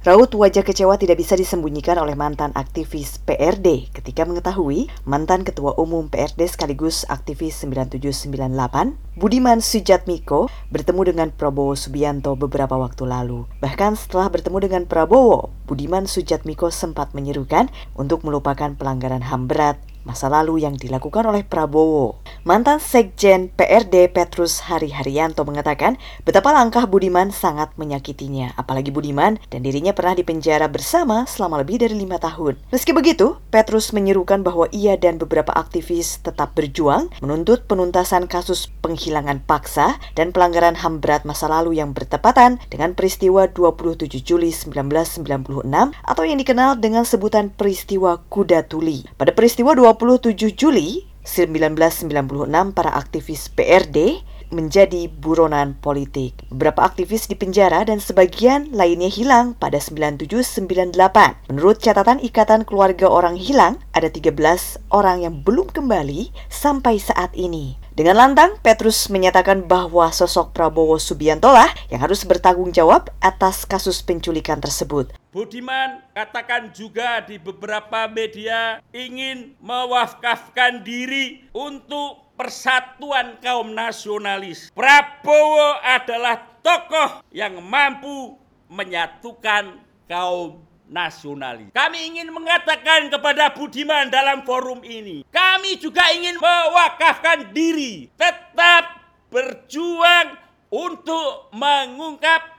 Raut wajah kecewa tidak bisa disembunyikan oleh mantan aktivis PRD ketika mengetahui mantan Ketua Umum PRD sekaligus aktivis 9798, Budiman Sujatmiko, bertemu dengan Prabowo Subianto beberapa waktu lalu. Bahkan setelah bertemu dengan Prabowo, Budiman Sujatmiko sempat menyerukan untuk melupakan pelanggaran HAM berat masa lalu yang dilakukan oleh Prabowo. Mantan Sekjen PRD Petrus Hari Haryanto mengatakan betapa langkah Budiman sangat menyakitinya. Apalagi Budiman dan dirinya pernah dipenjara bersama selama lebih dari 5 tahun. Meski begitu, Petrus menyerukan bahwa ia dan beberapa aktivis tetap berjuang menuntut penuntasan kasus penghilangan paksa dan pelanggaran HAM berat masa lalu yang bertepatan dengan peristiwa 27 Juli 1996 atau yang dikenal dengan sebutan peristiwa Kuda Tuli. Pada peristiwa 27 Juli 1996, para aktivis PRD menjadi buronan politik. Beberapa aktivis dipenjara dan sebagian lainnya hilang pada 97-98. Menurut catatan Ikatan Keluarga Orang Hilang, ada 13 orang yang belum kembali sampai saat ini. Dengan lantang, Petrus menyatakan bahwa sosok Prabowo Subianto lah yang harus bertanggung jawab atas kasus penculikan tersebut. Budiman katakan juga di beberapa media ingin mewakafkan diri untuk persatuan kaum nasionalis. Prabowo adalah tokoh yang mampu menyatukan kaum nasionalis. Kami ingin mengatakan kepada Budiman dalam forum ini, kami juga ingin mewakafkan diri, tetap berjuang untuk mengungkap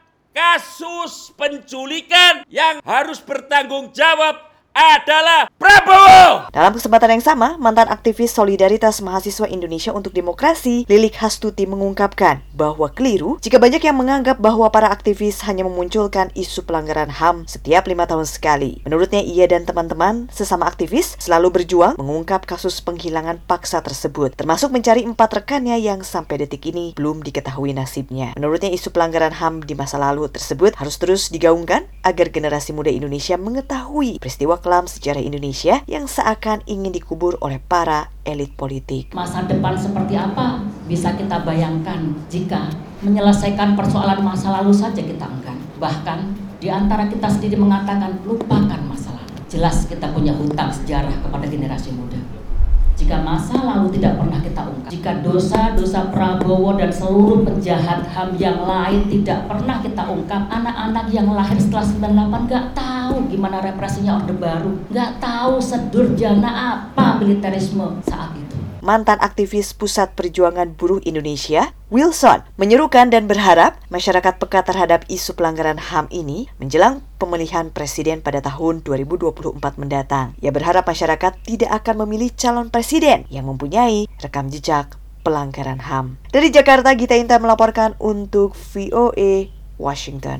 kasus penculikan yang harus bertanggung jawab adalah Prabowo. Dalam kesempatan yang sama, mantan aktivis Solidaritas Mahasiswa Indonesia untuk Demokrasi, Lilik Hastuti, mengungkapkan bahwa keliru jika banyak yang menganggap bahwa para aktivis hanya memunculkan isu pelanggaran HAM setiap 5 tahun sekali. Menurutnya, ia dan teman-teman sesama aktivis selalu berjuang mengungkap kasus penghilangan paksa tersebut, termasuk mencari 4 rekannya yang sampai detik ini belum diketahui nasibnya. Menurutnya, isu pelanggaran HAM di masa lalu tersebut harus terus digaungkan agar generasi muda Indonesia mengetahui peristiwa kelam sejarah Indonesia yang seakan ingin dikubur oleh para elit politik. Masa depan seperti apa bisa kita bayangkan jika menyelesaikan persoalan masa lalu saja kita enggan. Bahkan di antara kita sendiri mengatakan lupakan masa lalu. Jelas kita punya hutang sejarah kepada generasi muda. Jika masa lalu tidak pernah kita ungkap, jika dosa-dosa Prabowo dan seluruh penjahat HAM yang lain tidak pernah kita ungkap, anak-anak yang lahir setelah 98 gak tahu gimana represinya Orde Baru, gak tahu sedurjana apa militerisme saat itu. Mantan aktivis Pusat Perjuangan Buruh Indonesia, Wilson, menyerukan dan berharap masyarakat peka terhadap isu pelanggaran HAM ini menjelang pemilihan presiden pada tahun 2024 mendatang. Ia berharap masyarakat tidak akan memilih calon presiden yang mempunyai rekam jejak pelanggaran HAM. Dari Jakarta, Gita Intan melaporkan untuk VOA Washington.